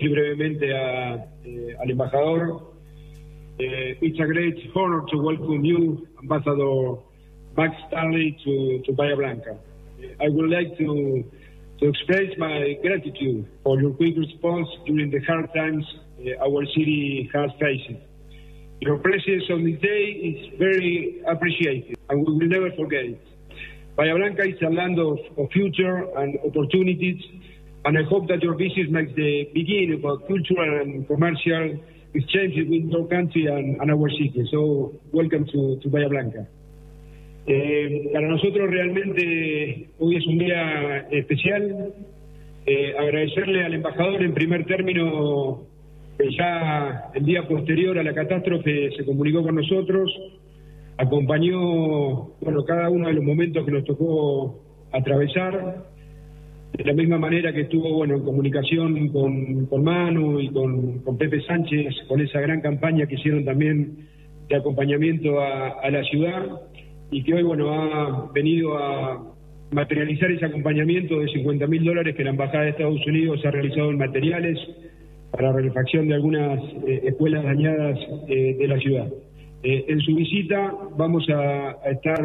introducir brevemente al embajador. It's a great honor to welcome you, Ambassador Max Stanley, to Bahía Blanca. I would like to express my gratitude for your quick response during the hard times our city has faced. Your presence on this day is very appreciated, and we will never forget it. Bahía Blanca is a land of future and opportunities, and I hope that your visit makes the beginning of a cultural and commercial exchange between your country and our city. So, welcome to Bahía Blanca. Para nosotros realmente hoy es un día especial. Agradecerle al embajador en primer término, que ya el día posterior a la catástrofe se comunicó con nosotros, acompañó cada uno de los momentos que nos tocó atravesar, de la misma manera que estuvo en comunicación con Manu y con Pepe Sánchez, con esa gran campaña que hicieron también de acompañamiento a la ciudad, y que hoy ha venido a materializar ese acompañamiento de $50.000 que la Embajada de Estados Unidos ha realizado en materiales para refacción de algunas escuelas dañadas de la ciudad. En su visita vamos a estar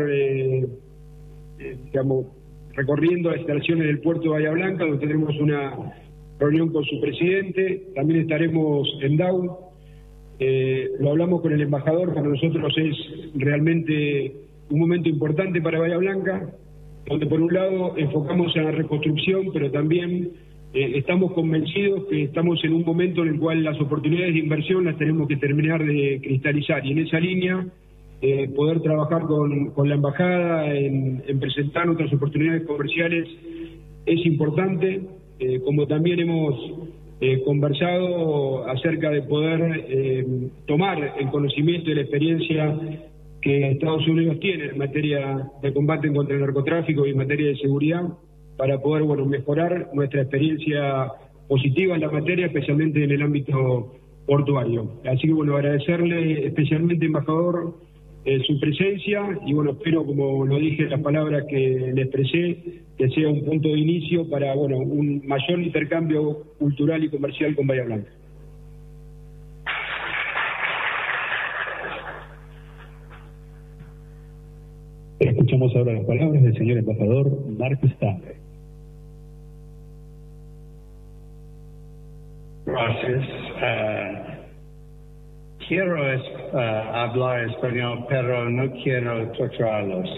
recorriendo las instalaciones del puerto de Bahía Blanca, donde tendremos una reunión con su presidente. También estaremos en DAU. Lo hablamos con el embajador. Para nosotros es realmente un momento importante para Bahía Blanca, donde por un lado enfocamos en la reconstrucción, pero también estamos convencidos que estamos en un momento en el cual las oportunidades de inversión las tenemos que terminar de cristalizar, y en esa línea poder trabajar con la embajada en presentar otras oportunidades comerciales es importante, como también hemos conversado acerca de poder tomar el conocimiento y la experiencia que Estados Unidos tiene en materia de combate contra el narcotráfico y en materia de seguridad, para poder mejorar nuestra experiencia positiva en la materia, especialmente en el ámbito portuario. Así que agradecerle especialmente, embajador, su presencia, y espero, como lo dije en las palabras que le expresé, que sea un punto de inicio para un mayor intercambio cultural y comercial con Bahía Blanca. Escuchamos ahora las palabras del señor embajador Mark Stanley. Gracias. Quiero hablar español, pero no quiero torturarlos.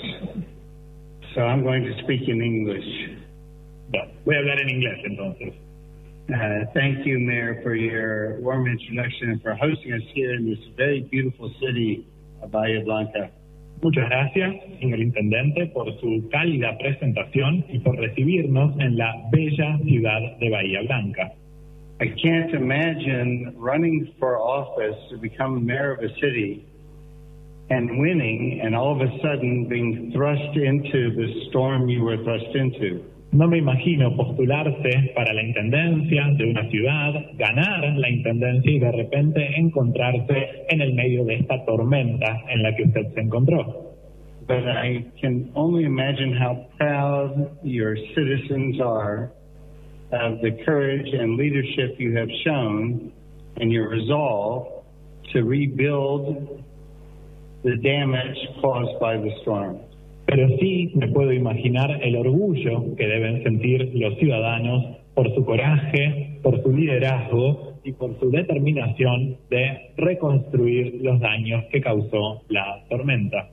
So I'm going to speak in English. Bueno, voy a hablar en inglés entonces. Thank you, Mayor, for your warm introduction and for hosting us here in this very beautiful city of Bahía Blanca. Muchas gracias, señor intendente, por su cálida presentación y por recibirnos en la bella ciudad de Bahía Blanca. I can't imagine running for office to become mayor of a city and winning, and all of a sudden being thrust into the storm you were thrust into. No me imagino postularse para la intendencia de una ciudad, ganar la intendencia y de repente encontrarse en el medio de esta tormenta en la que usted se encontró. But I can only imagine how proud your citizens are of the courage and leadership you have shown and your resolve to rebuild the damage caused by the storm. Pero sí me puedo imaginar el orgullo que deben sentir los ciudadanos por su coraje, por su liderazgo y por su determinación de reconstruir los daños que causó la tormenta.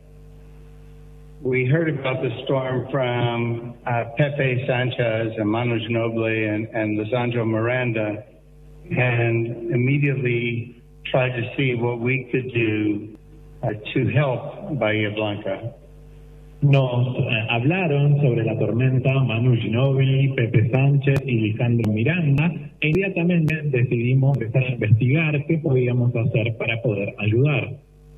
We heard about the storm from Pepe Sanchez and Manu Ginóbili and Lisandro Miranda, and immediately tried to see what we could do to help Bahía Blanca. Nos hablaron sobre la tormenta Manu Ginóbili, Pepe Sánchez y Lisandro Miranda, e inmediatamente decidimos empezar a investigar qué podíamos hacer para poder ayudar.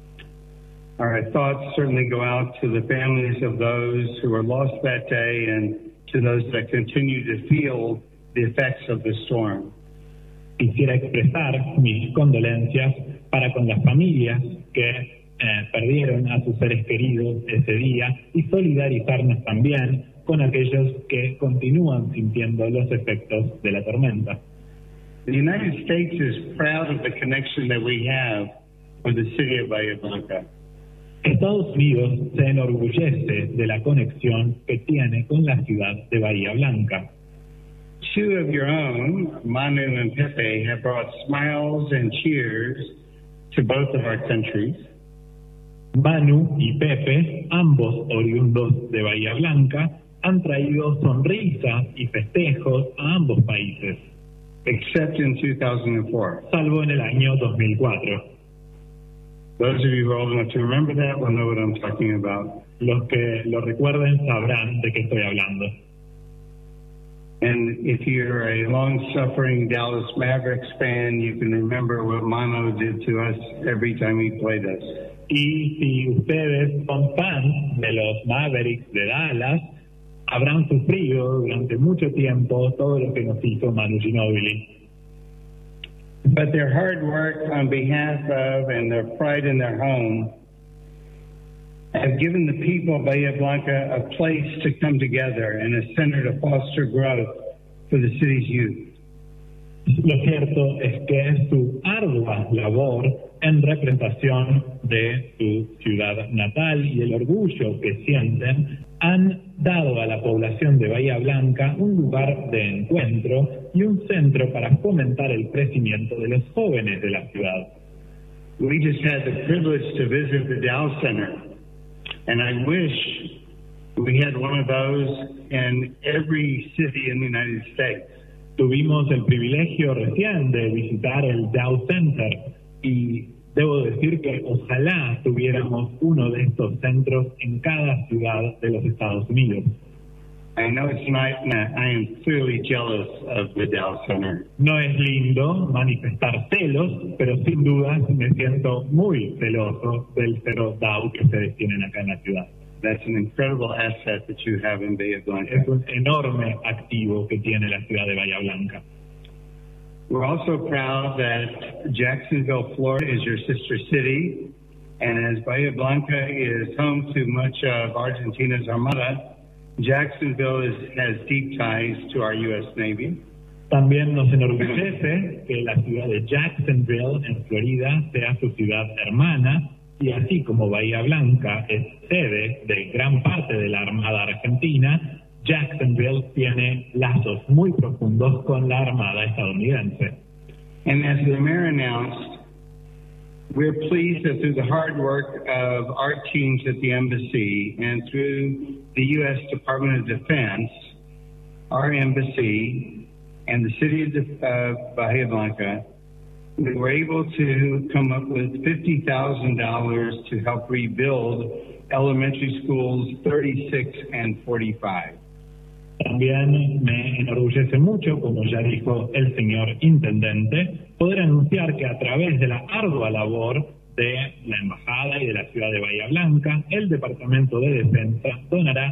Our thoughts certainly go out to the families of those who were lost that day and to those that continue to feel the effects of the storm. Quisiera expresar mis condolencias para con las familias que perdieron a sus seres queridos ese día y solidarizarnos también con aquellos que continúan sintiendo los efectos de la tormenta. The United States is proud of the connection that we have with the city of Bahía Blanca. Estados Unidos se enorgullece de la conexión que tiene con la ciudad de Bahía Blanca. Two of your own, Manu and Pepe, have brought smiles and cheers to both of our countries. Manu y Pepe, ambos oriundos de Bahía Blanca, han traído sonrisas y festejos a ambos países, except in 2004. Salvo en el año 2004. Those of you who are old enough to remember that will know what I'm talking about. Los que lo recuerden sabrán de qué estoy hablando. And if you're a long-suffering Dallas Mavericks fan, you can remember what Manu did to us every time he played us. Y si ustedes son fans de los Mavericks de Dallas, habrán sufrido durante mucho tiempo todo lo que nos hizo Manu Ginóbili. But their hard work on behalf of and their pride in their home have given the people of Bahía Blanca a place to come together and a center to foster growth for the city's youth. Lo cierto es que su ardua labor en representación de su ciudad natal y el orgullo que sienten han dado a la población de Bahía Blanca un lugar de encuentro y un centro para fomentar el crecimiento de los jóvenes de la ciudad. We just had the privilege to visit the Dow Center, and I wish we had one of those in every city in the United States. Tuvimos el privilegio recién de visitar el Dow Center y debo decir que ojalá tuviéramos uno de estos centros en cada ciudad de los Estados Unidos. I know it's not, I am clearly jealous of the Dow Center. No es lindo manifestar celos, pero sin duda me siento muy celoso del Cerro Dow que ustedes tienen acá en la ciudad. That's an incredible asset that you have in Bahía Blanca. Es un enorme activo que tiene la ciudad de Bahía Blanca. We're also proud that Jacksonville, Florida is your sister city, and as Bahía Blanca is home to much of Argentina's Armada, Jacksonville has deep ties to our U.S. Navy. También nos enorgullece que la ciudad de Jacksonville, en Florida, sea su ciudad hermana, y así como Bahía Blanca es sede de gran parte de la Armada Argentina, Jacksonville tiene lazos muy profundos con la Armada estadounidense. And as the mayor announced, we're pleased that through the hard work of our teams at the embassy and through the U.S. Department of Defense, our embassy, and the city of Bahía Blanca, we were able to come up with $50,000 to help rebuild elementary schools 36 and 45. También me enorgullece mucho, como ya dijo el señor intendente, poder anunciar que a través de la ardua labor de la Embajada y de la ciudad de Bahía Blanca, el Departamento de Defensa donará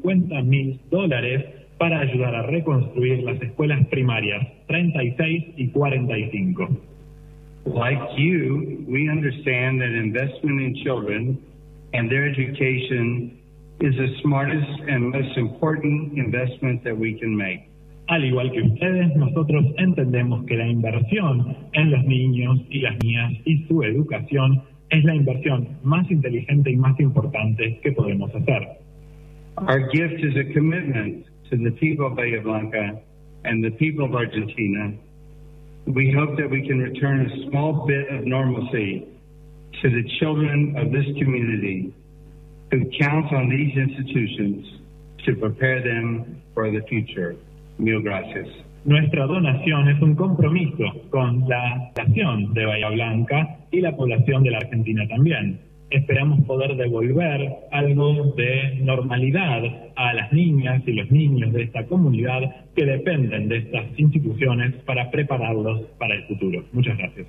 $50,000 para ayudar a reconstruir las escuelas primarias 36 y 45. Like you, we understand that investment in children and their education is the smartest and most important investment that we can make. Al igual que ustedes, nosotros entendemos que la inversión en los niños y las niñas y su educación es la inversión más inteligente y más importante que podemos hacer. Our gift is a commitment to the people of Bahía Blanca and the people of Argentina. We hope that we can return a small bit of normalcy to the children of this community who count on these institutions to prepare them for the future. Mil gracias. Nuestra donación es un compromiso con la nación de Bahía Blanca y la población de la Argentina también. Esperamos poder devolver algo de normalidad a las niñas y los niños de esta comunidad que dependen de estas instituciones para prepararlos para el futuro. Muchas gracias.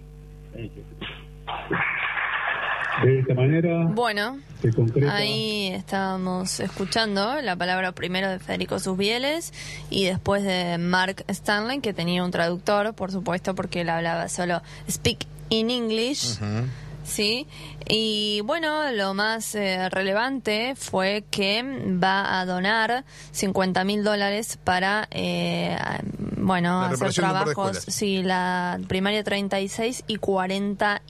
De esta manera, bueno, se concreta. Ahí estábamos escuchando la palabra primero de Federico Susbieles y después de Mark Stanley, que tenía un traductor, por supuesto, porque él hablaba solo speak in English. Uh-huh. Sí, y bueno, lo más relevante fue que va a donar $50,000 para bueno, La hacer reparación de un par de trabajos, escuelas. sí, la primaria 36 y 40